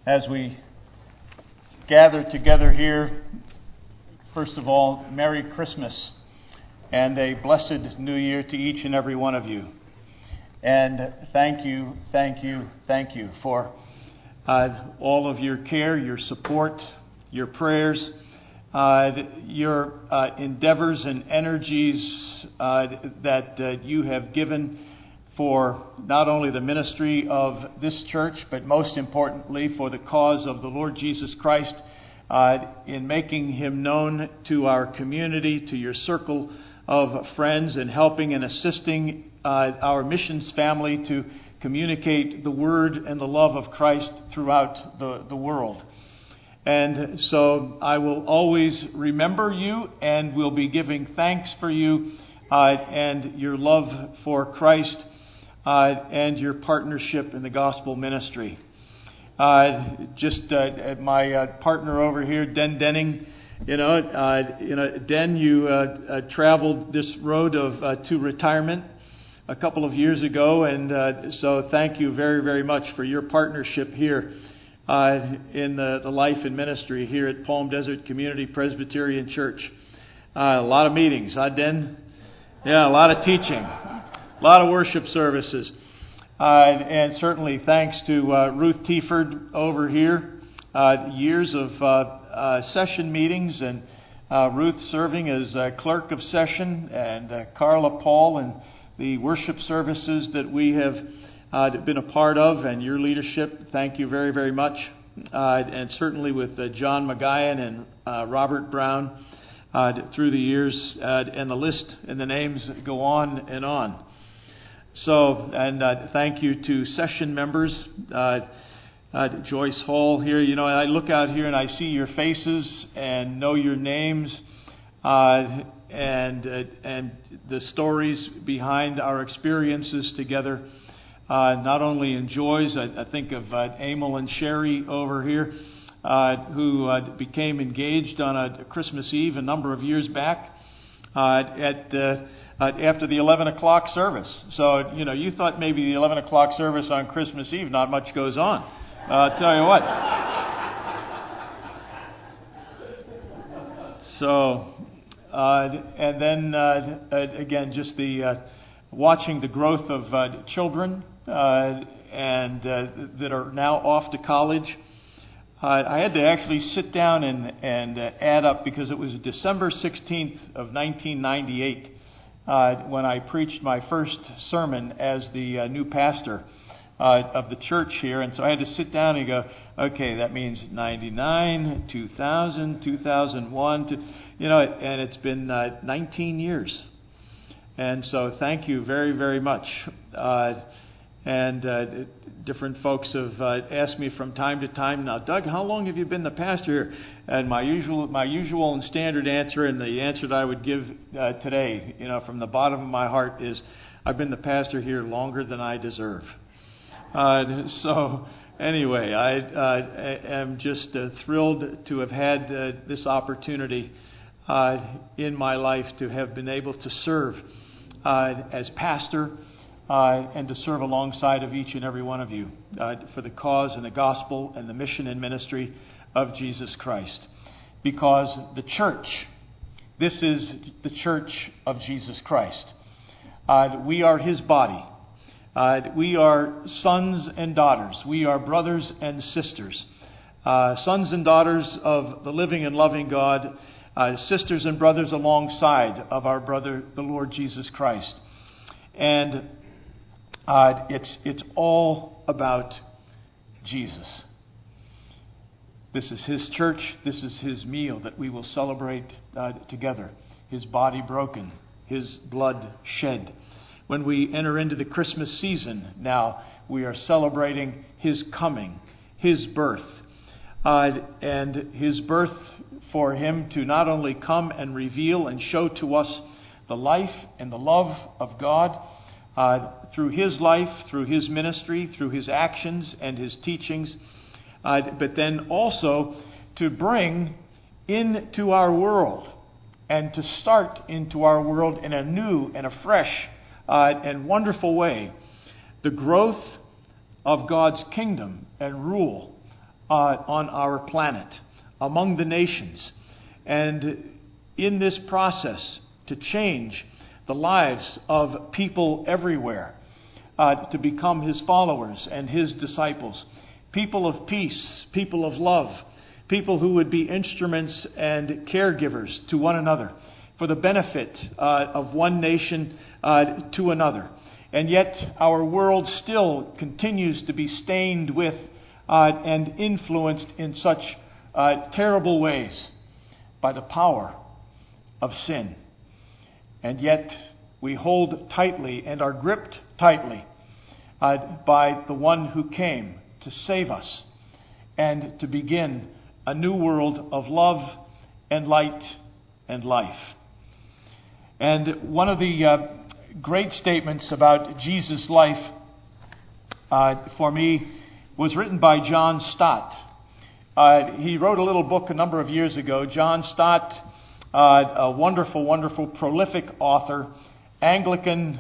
As we gather together here, first of all, Merry Christmas and a blessed New Year to each and every one of you. And thank you for all of your care, your support, your prayers, your endeavors and energies that you have given for not only the ministry of this church, but most importantly for the cause of the Lord Jesus Christ, in making Him known to our community, to your circle of friends, and helping and assisting our missions family to communicate the Word and the love of Christ throughout the world. And so I will always remember you, and will be giving thanks for you and your love for Christ and your partnership in the gospel ministry. My partner over here, Den Denning, Den, you traveled this road to retirement a couple of years ago, and so thank you very, very much for your partnership here in the life and ministry here at Palm Desert Community Presbyterian Church. A lot of meetings, huh, Den? Yeah, a lot of teaching. A lot of worship services. And certainly thanks to Ruth Tieford over here. Years of session meetings, and Ruth serving as clerk of session, and Carla Paul and the worship services that we have been a part of, and your leadership. Thank you very, very much. And certainly with John McGuyan and Robert Brown through the years, and the list and the names go on and on. So, and thank you to session members, Joyce Hall here. I look out here and I see your faces and know your names, and the stories behind our experiences together. Not only in joys, I think of Emil and Sherry over here, who became engaged on a Christmas Eve a number of years back after the 11 o'clock service. So, you thought maybe the 11 o'clock service on Christmas Eve, not much goes on. I'll tell you what. So, and then, again, just the watching the growth of children and that are now off to college. I had to actually sit down and add up, because it was December 16th of 1998 when I preached my first sermon as the new pastor of the church here. And so I had to sit down and go, okay, that means 99, 2000, 2001, and it's been 19 years. And so thank you very, very much. And different folks have asked me from time to time, now, Doug, how long have you been the pastor here? And my usual and standard answer, and the answer that I would give today, from the bottom of my heart, is I've been the pastor here longer than I deserve. So anyway, I am just thrilled to have had this opportunity in my life to have been able to serve as pastor, and to serve alongside of each and every one of you for the cause and the gospel and the mission and ministry of Jesus Christ. Because the church, this is the church of Jesus Christ. We are His body. We are sons and daughters. We are brothers and sisters. Sons and daughters of the living and loving God. Sisters and brothers alongside of our brother, the Lord Jesus Christ. And it's all about Jesus. This is His church. This is His meal that we will celebrate together. His body broken, His blood shed. When we enter into the Christmas season now, we are celebrating His coming, His birth. And His birth for Him to not only come and reveal and show to us the life and the love of God, through His life, through His ministry, through His actions and His teachings, but then also to bring into our world and to start into our world in a new and a fresh and wonderful way the growth of God's kingdom and rule on our planet, among the nations, and in this process to change the lives of people everywhere, to become His followers and His disciples. People of peace, people of love, people who would be instruments and caregivers to one another for the benefit of one nation to another. And yet our world still continues to be stained with and influenced in such terrible ways by the power of sin. And yet we hold tightly and are gripped tightly by the one who came to save us and to begin a new world of love and light and life. And one of the great statements about Jesus' life for me was written by John Stott. He wrote a little book a number of years ago. John Stott, a wonderful, wonderful, prolific author, Anglican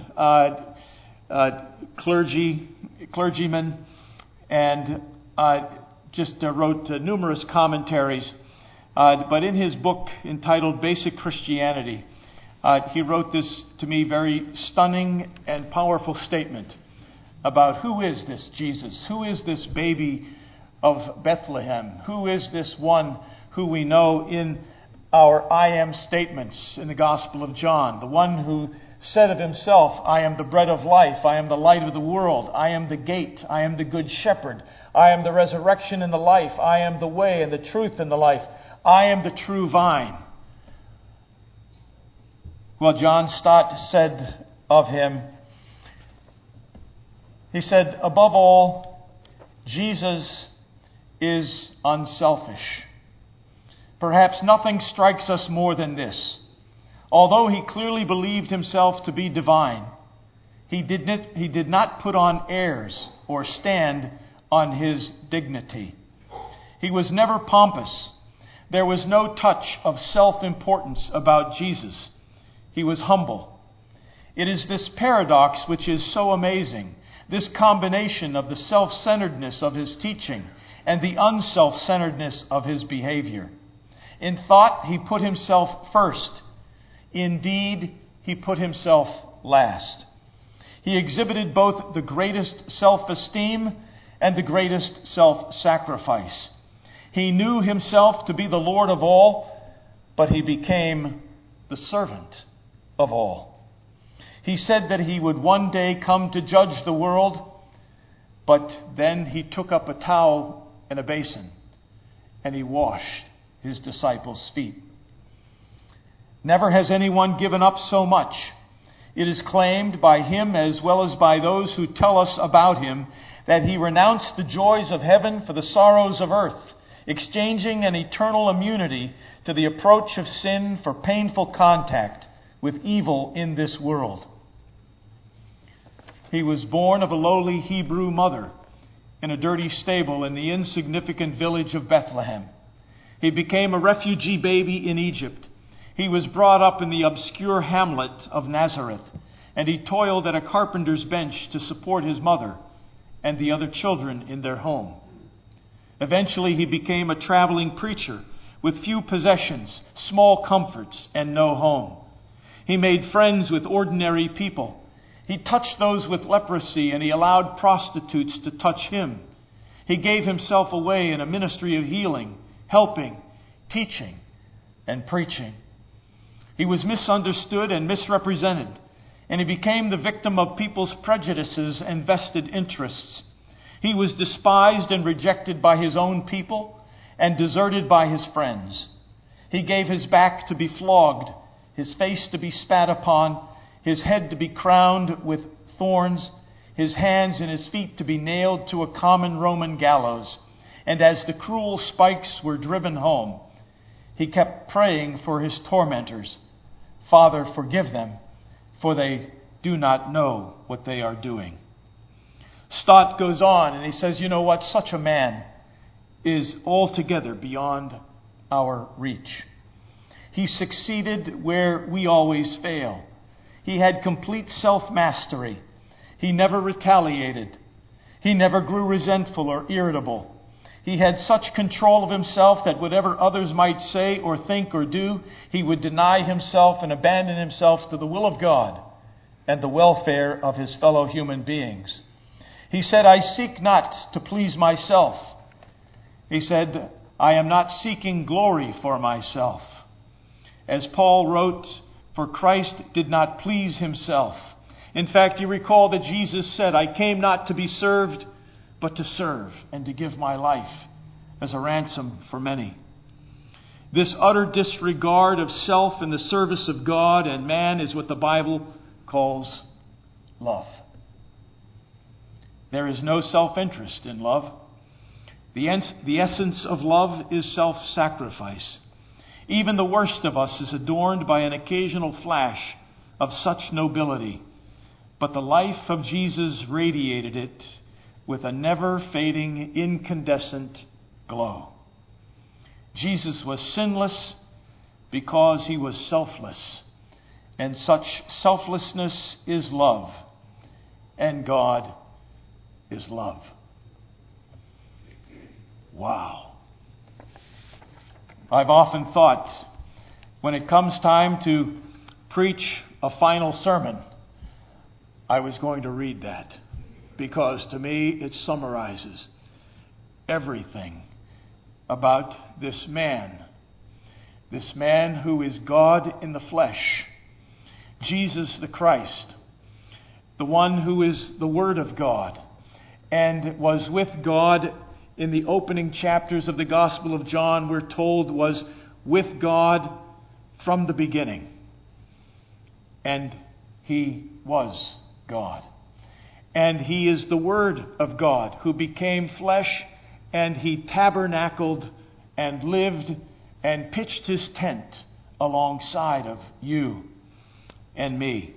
clergyman, and just wrote numerous commentaries. But in his book entitled Basic Christianity, he wrote this, to me, very stunning and powerful statement about who is this Jesus? Who is this baby of Bethlehem? Who is this one who we know in our I am statements in the Gospel of John? The one who said of himself, I am the bread of life, I am the light of the world, I am the gate, I am the good shepherd, I am the resurrection and the life, I am the way and the truth and the life, I am the true vine. Well, John Stott said of him, he said, above all, Jesus is unselfish. Perhaps nothing strikes us more than this. Although he clearly believed himself to be divine, he did not put on airs or stand on his dignity. He was never pompous. There was no touch of self-importance about Jesus. He was humble. It is this paradox which is so amazing, this combination of the self-centeredness of his teaching and the unself-centeredness of his behavior. In thought, he put himself first. In deed, he put himself last. He exhibited both the greatest self-esteem and the greatest self-sacrifice. He knew himself to be the Lord of all, but he became the servant of all. He said that he would one day come to judge the world, but then he took up a towel and a basin and he washed his disciples' feet. Never has anyone given up so much. It is claimed by him as well as by those who tell us about him that he renounced the joys of heaven for the sorrows of earth, exchanging an eternal immunity to the approach of sin for painful contact with evil in this world. He was born of a lowly Hebrew mother in a dirty stable in the insignificant village of Bethlehem. He became a refugee baby in Egypt. He was brought up in the obscure hamlet of Nazareth, and he toiled at a carpenter's bench to support his mother and the other children in their home. Eventually, he became a traveling preacher with few possessions, small comforts, and no home. He made friends with ordinary people. He touched those with leprosy, and he allowed prostitutes to touch him. He gave himself away in a ministry of healing, helping, teaching, and preaching. He was misunderstood and misrepresented, and he became the victim of people's prejudices and vested interests. He was despised and rejected by his own people and deserted by his friends. He gave his back to be flogged, his face to be spat upon, his head to be crowned with thorns, his hands and his feet to be nailed to a common Roman gallows. And as the cruel spikes were driven home, he kept praying for his tormentors, Father, forgive them, for they do not know what they are doing. Stott goes on and he says, you know what? Such a man is altogether beyond our reach. He succeeded where we always fail. He had complete self-mastery. He never retaliated. He never grew resentful or irritable. He had such control of himself that whatever others might say or think or do, he would deny himself and abandon himself to the will of God and the welfare of his fellow human beings. He said, I seek not to please myself. He said, I am not seeking glory for myself. As Paul wrote, for Christ did not please himself. In fact, you recall that Jesus said, I came not to be served, but to serve and to give my life as a ransom for many. This utter disregard of self in the service of God and man is what the Bible calls love. There is no self-interest in love. The essence of love is self-sacrifice. Even the worst of us is adorned by an occasional flash of such nobility, but the life of Jesus radiated it with a never-fading, incandescent glow. Jesus was sinless because he was selfless, and such selflessness is love, and God is love. Wow. I've often thought, when it comes time to preach a final sermon, I was going to read that, because to me it summarizes everything about this man who is God in the flesh, Jesus the Christ, the one who is the Word of God, and was with God in the opening chapters of the Gospel of John. We're told was with God from the beginning. And he was God. And he is the Word of God who became flesh, and he tabernacled and lived and pitched his tent alongside of you and me.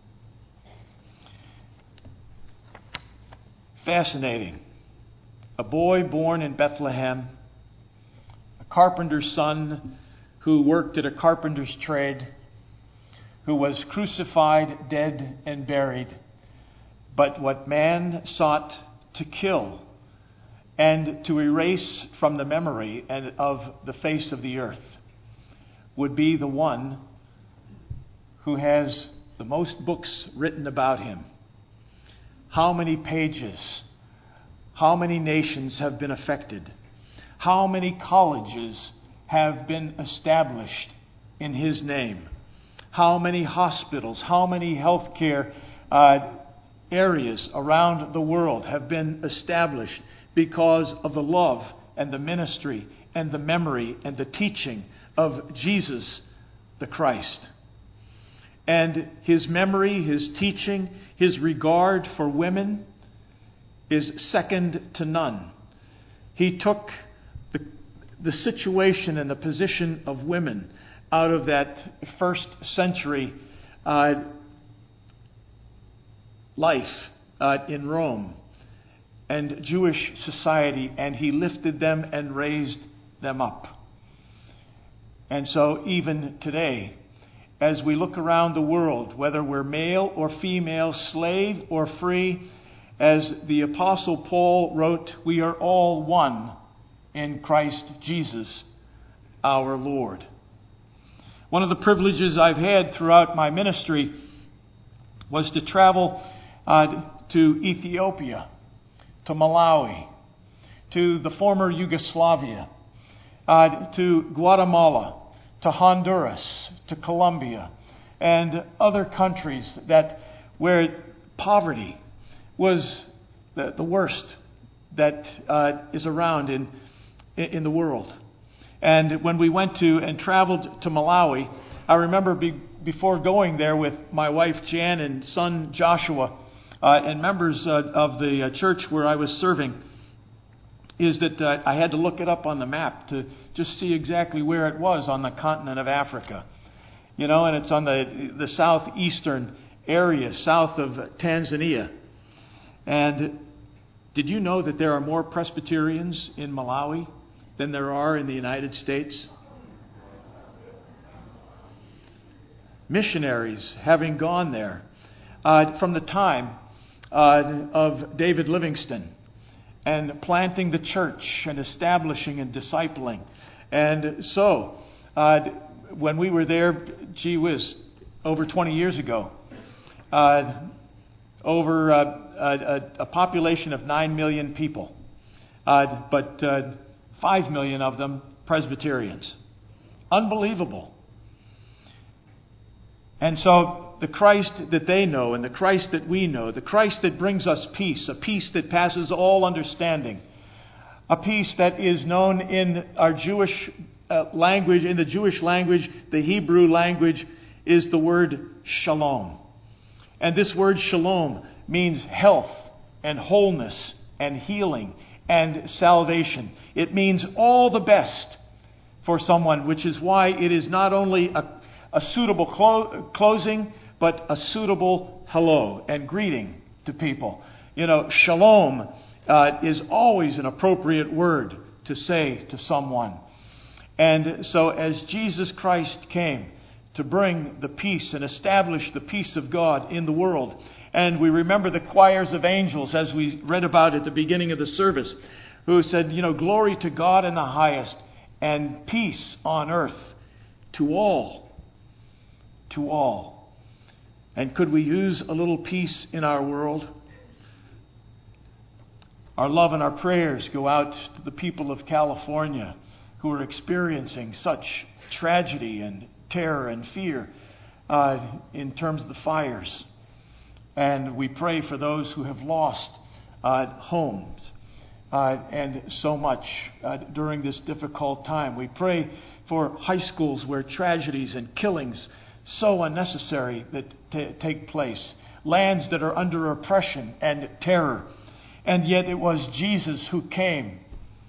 Fascinating. A boy born in Bethlehem, a carpenter's son who worked at a carpenter's trade, who was crucified, dead, and buried. But what man sought to kill and to erase from the memory and of the face of the earth would be the one who has the most books written about him. How many pages? How many nations have been affected? How many colleges have been established in his name? How many hospitals, how many healthcare areas around the world have been established because of the love and the ministry and the memory and the teaching of Jesus the Christ? And his memory, his teaching, his regard for women is second to none. He took the situation and the position of women out of that first century life in Rome and Jewish society, and he lifted them and raised them up. And so even today, as we look around the world, whether we're male or female, slave or free, as the Apostle Paul wrote, we are all one in Christ Jesus our Lord. One of the privileges I've had throughout my ministry was to travel to Ethiopia, to Malawi, to the former Yugoslavia, to Guatemala, to Honduras, to Colombia, and other countries where poverty was the worst that is around in the world. And when we went to and traveled to Malawi, I remember before going there with my wife Jan and son Joshua and members of the church where I was serving, is that I had to look it up on the map to just see exactly where it was on the continent of Africa. You know, and it's on the southeastern area, south of Tanzania. And did you know that there are more Presbyterians in Malawi than there are in the United States? Missionaries having gone there from the time of David Livingstone and planting the church and establishing and discipling. And so, when we were there, gee whiz, over 20 years ago, over a population of 9 million people, but 5 million of them Presbyterians. Unbelievable. And so the Christ that they know and the Christ that we know, the Christ that brings us peace, a peace that passes all understanding, a peace that is known in our Jewish language, in the Jewish language, the Hebrew language, is the word shalom. And this word shalom means health and wholeness and healing and salvation. It means all the best for someone, which is why it is not only a suitable closing, but a suitable hello and greeting to people. You know, shalom is always an appropriate word to say to someone. And so as Jesus Christ came to bring the peace and establish the peace of God in the world, and we remember the choirs of angels, as we read about at the beginning of the service, who said, you know, glory to God in the highest, and peace on earth to all. To all. And could we use a little peace in our world? Our love and our prayers go out to the people of California who are experiencing such tragedy and terror and fear in terms of the fires. And we pray for those who have lost homes and so much during this difficult time. We pray for high schools where tragedies and killings so unnecessary that take place. Lands that are under oppression and terror. And yet it was Jesus who came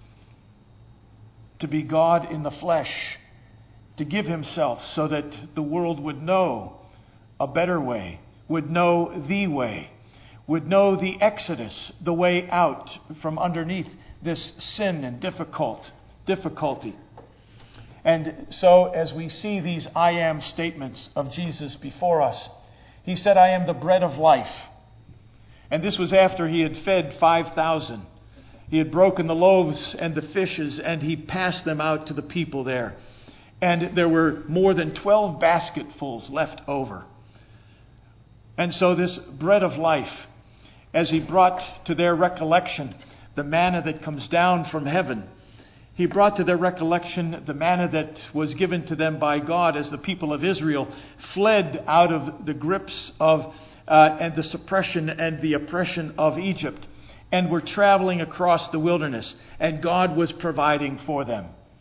to be God in the flesh, to give himself so that the world would know a better way, would know the way, would know the exodus, the way out from underneath this sin and difficulty. And so as we see these I am statements of Jesus before us, he said, I am the bread of life. And this was after he had fed 5,000. He had broken the loaves and the fishes, and he passed them out to the people there. And there were more than 12 basketfuls left over. And so this bread of life, as he brought to their recollection the manna that comes down from heaven, he brought to their recollection the manna that was given to them by God as the people of Israel fled out of the grips of and the suppression and the oppression of Egypt, and were traveling across the wilderness, and God was providing for them.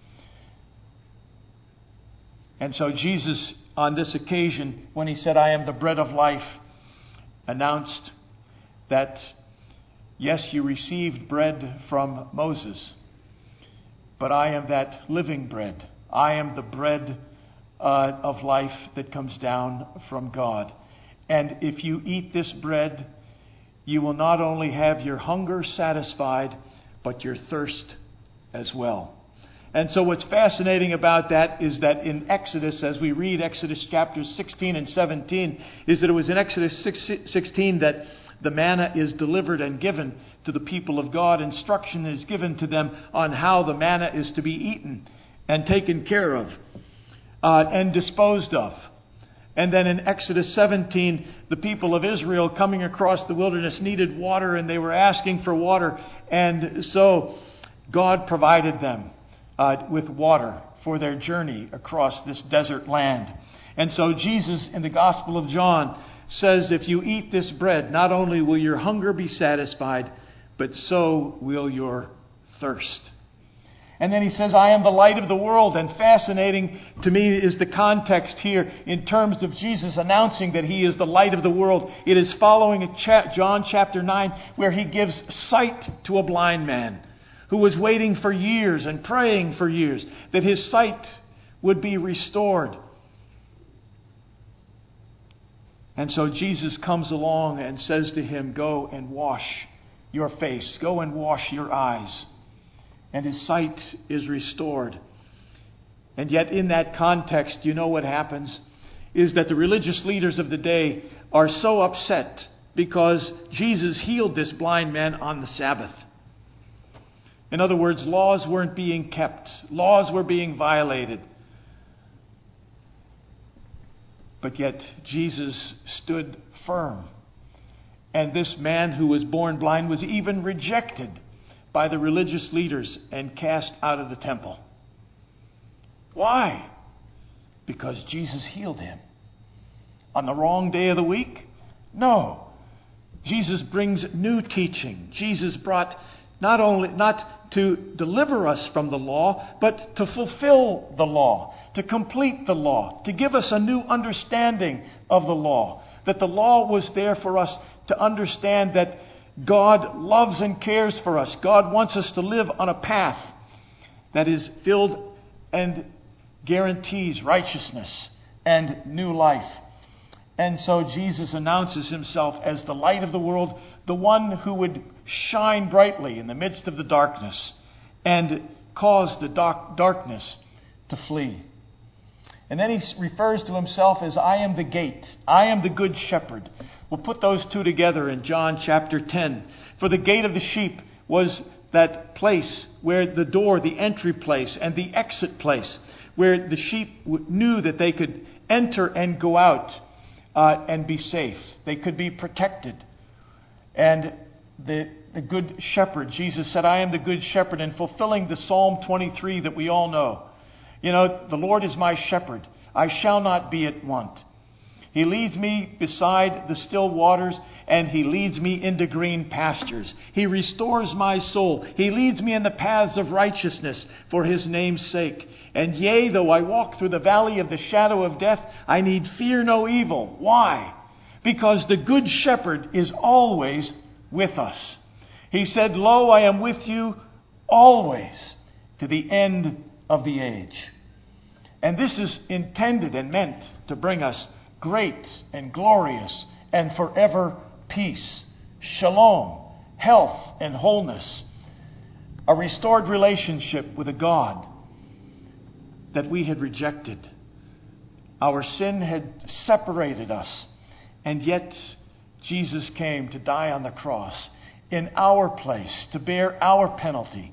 And so Jesus, on this occasion, when he said, I am the bread of life, announced that, yes, you received bread from Moses, but I am that living bread. I am the bread of life that comes down from God. And if you eat this bread, you will not only have your hunger satisfied, but your thirst as well. And so what's fascinating about that is that in Exodus, as we read Exodus chapters 16 and 17, is that it was in Exodus 16 that the manna is delivered and given to the people of God. Instruction is given to them on how the manna is to be eaten and taken care of and disposed of. And then in Exodus 17, the people of Israel coming across the wilderness needed water, and they were asking for water. And so God provided them with water for their journey across this desert land. And so Jesus in the Gospel of John says, if you eat this bread, not only will your hunger be satisfied, but so will your thirst. And then he says, I am the light of the world. And fascinating to me is the context here in terms of Jesus announcing that he is the light of the world. It is following John chapter 9, where he gives sight to a blind man who was waiting for years and praying for years that his sight would be restored. And so Jesus comes along and says to him, go and wash your face. Go and wash your eyes. And his sight is restored. And yet in that context, you know what happens? Is that the religious leaders of the day are so upset because Jesus healed this blind man on the Sabbath. In other words, laws weren't being kept. Laws were being violated. But yet Jesus stood firm. And this man who was born blind was even rejected by the religious leaders and cast out of the temple. Why? Because Jesus healed him. On the wrong day of the week? No. Jesus brings new teaching. Jesus brought not to deliver us from the law, but to fulfill the law, to complete the law, to give us a new understanding of the law. That the law was there for us to understand that God loves and cares for us. God wants us to live on a path that is filled and guarantees righteousness and new life. And so Jesus announces himself as the light of the world, the one who would shine brightly in the midst of the darkness and cause the darkness to flee. And then he refers to himself as, I am the gate. I am the good shepherd. We'll put those two together in John chapter 10. For the gate of the sheep was that place where the door, the entry place and the exit place, where the sheep knew that they could enter and go out and be safe. They could be protected. And the good shepherd, Jesus said, I am the good shepherd, and fulfilling the Psalm 23 that we all know. You know, the Lord is my shepherd. I shall not be at want. He leads me beside the still waters, and he leads me into green pastures. He restores my soul. He leads me in the paths of righteousness for his name's sake. And yea, though I walk through the valley of the shadow of death, I need fear no evil. Why? Because the good shepherd is always with us. He said, Lo, I am with you always to the end of the age. And this is intended and meant to bring us great and glorious and forever peace, shalom, health and wholeness, a restored relationship with a God that we had rejected. Our sin had separated us, and yet Jesus came to die on the cross in our place, to bear our penalty,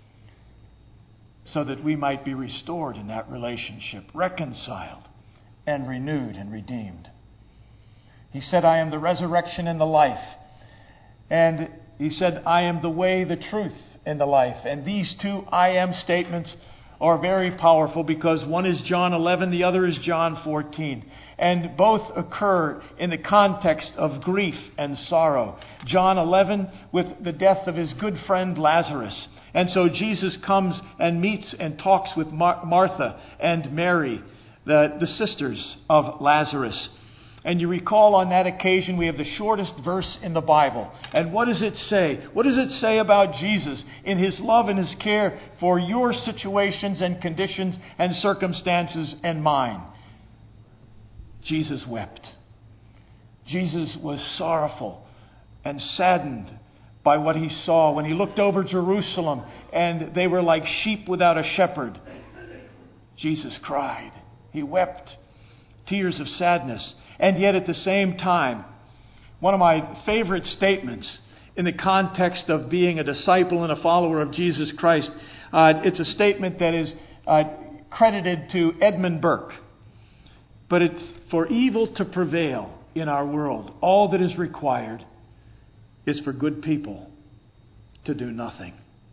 so that we might be restored in that relationship, reconciled and renewed and redeemed. He said, I am the resurrection and the life. And he said, I am the way, the truth, and the life. And these two I am statements are very powerful because one is John 11, the other is John 14. And both occur in the context of grief and sorrow. John 11 with the death of his good friend Lazarus. And so Jesus comes and meets and talks with Martha and Mary, the sisters of Lazarus. And you recall on that occasion we have the shortest verse in the Bible. And what does it say? What does it say about Jesus in his love and his care for your situations and conditions and circumstances and mine? Jesus wept. Jesus was sorrowful and saddened by what he saw when he looked over Jerusalem and they were like sheep without a shepherd. Jesus cried. He wept tears of sadness. And yet at the same time, one of my favorite statements in the context of being a disciple and a follower of Jesus Christ, it's a statement that is credited to Edmund Burke. But it's for evil to prevail in our world, all that is required is for good people to do nothing.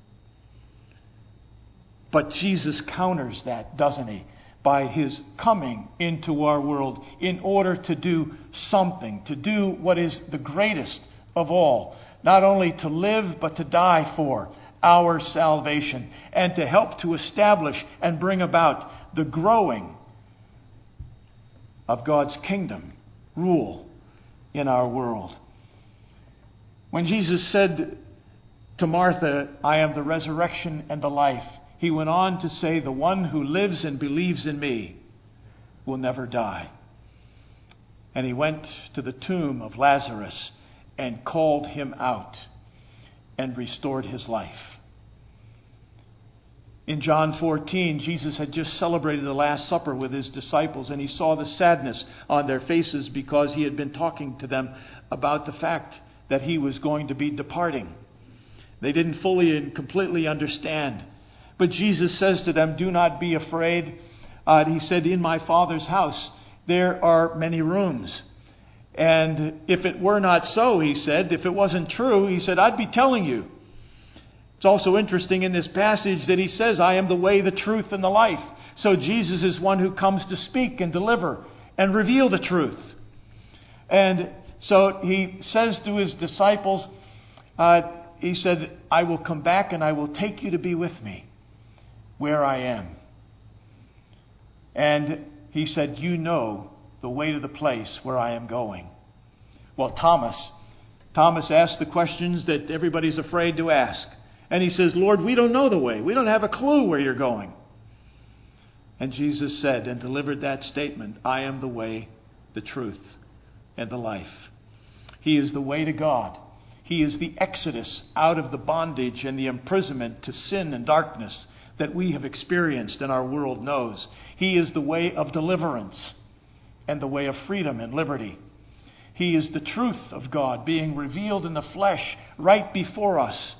But Jesus counters that, doesn't he? By his coming into our world in order to do something, to do what is the greatest of all. Not only to live, but to die for our salvation and to help to establish and bring about the growing of God's kingdom rule in our world. When Jesus said to Martha, I am the resurrection and the life, he went on to say, the one who lives and believes in me will never die. And he went to the tomb of Lazarus and called him out and restored his life. In John 14, Jesus had just celebrated the Last Supper with his disciples, and he saw the sadness on their faces because he had been talking to them about the fact that he was going to be departing. They didn't fully and completely understand. But Jesus says to them, do not be afraid. He said, in my Father's house there are many rooms. And if it were not so, he said, if it wasn't true, he said, I'd be telling you. It's also interesting in this passage that he says, I am the way, the truth, and the life. So Jesus is one who comes to speak and deliver and reveal the truth. And so he says to his disciples, he said, I will come back and I will take you to be with me where I am. And he said, you know the way to the place where I am going. Well, Thomas asked the questions that everybody's afraid to ask. And he says, Lord, we don't know the way. We don't have a clue where you're going. And Jesus said and delivered that statement, I am the way, the truth, and the life. He is the way to God. He is the exodus out of the bondage and the imprisonment to sin and darkness that we have experienced and our world knows. He is the way of deliverance and the way of freedom and liberty. He is the truth of God being revealed in the flesh right before us.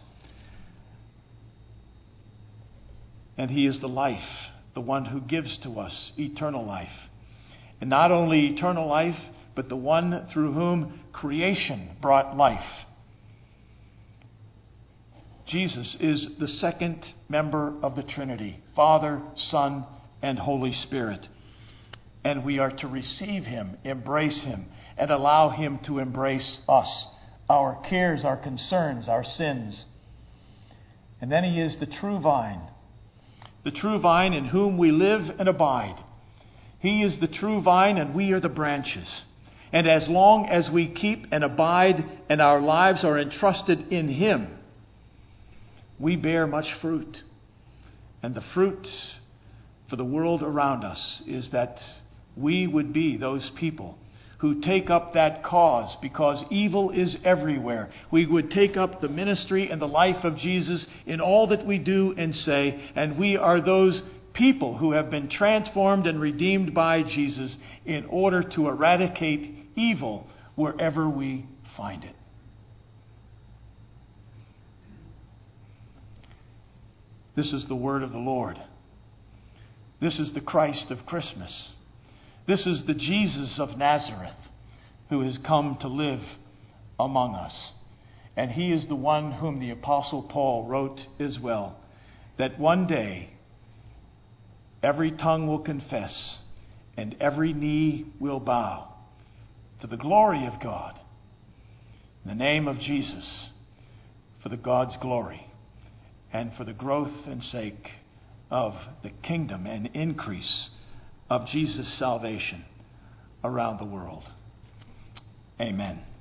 And He is the life, the one who gives to us eternal life. And not only eternal life, but the one through whom creation brought life. Jesus is the second member of the Trinity, Father, Son, and Holy Spirit. And we are to receive Him, embrace Him, and allow Him to embrace us, our cares, our concerns, our sins. And then He is the true vine in whom we live and abide. He is the true vine and we are the branches. And as long as we keep and abide and our lives are entrusted in Him, we bear much fruit. And the fruit for the world around us is that we would be those people who take up that cause, because evil is everywhere. We would take up the ministry and the life of Jesus in all that we do and say, and we are those people who have been transformed and redeemed by Jesus in order to eradicate evil wherever we find it. This is the word of the Lord. This is the Christ of Christmas. This is the Jesus of Nazareth who has come to live among us. And He is the one whom the Apostle Paul wrote as well, that one day every tongue will confess and every knee will bow to the glory of God, in the name of Jesus, for the God's glory and for the growth and sake of the kingdom and increase of Jesus' salvation around the world. Amen.